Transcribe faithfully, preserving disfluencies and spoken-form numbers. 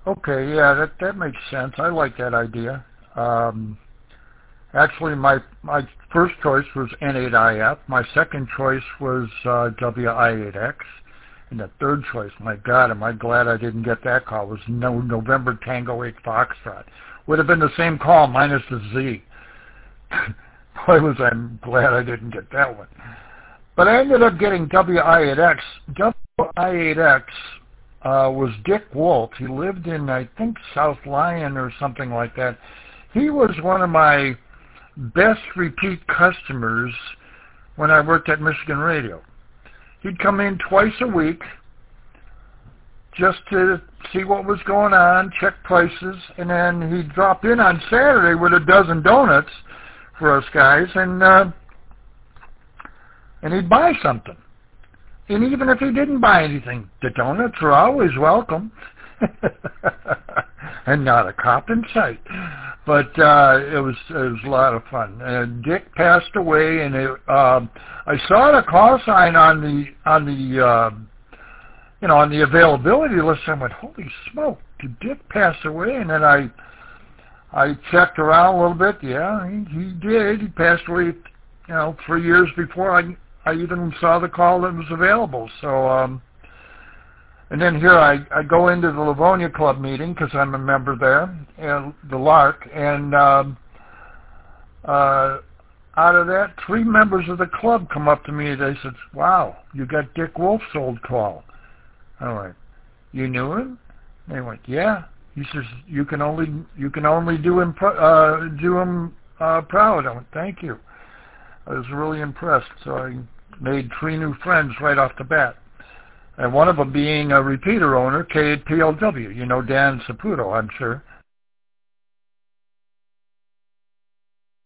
Okay, yeah, that that makes sense. I like that idea. Um, actually, my my first choice was N eight I F. My second choice was uh, W I eight X. And the third choice, my God, am I glad I didn't get that call, was no November Tango eight Foxtrot. Would have been the same call minus the Z. Boy, was I glad I didn't get that one. But I ended up getting W I eight X. W I eight X uh, was Dick Wolf. He lived in, I think, South Lyon or something like that. He was one of my best repeat customers when I worked at Michigan Radio. He'd come in twice a week just to see what was going on, check prices, and then he'd drop in on Saturday with a dozen donuts for us guys, and uh, and he'd buy something. And even if he didn't buy anything, the donuts were always welcome. And not a cop in sight. But uh, it was it was a lot of fun. And Dick passed away, and it, uh, I saw the call sign on the on the uh, you know on the availability list. I went, holy smoke! Did Dick pass away? And then I I checked around a little bit. Yeah, he, he did. He passed away, you know, three years before I I even saw the call that was available. So. Um, And then here I, I go into the Livonia Club meeting because I'm a member there, and the Lark, and um, uh, out of that, three members of the club come up to me and they said, wow, you got Dick Wolf's old call. I went, you knew him? They went, yeah. He says, you can only you can only do him, uh, do him uh, proud. I went, thank you. I was really impressed, so I made three new friends right off the bat. And one of them being a repeater owner, K P L W. You know Dan Saputo, I'm sure.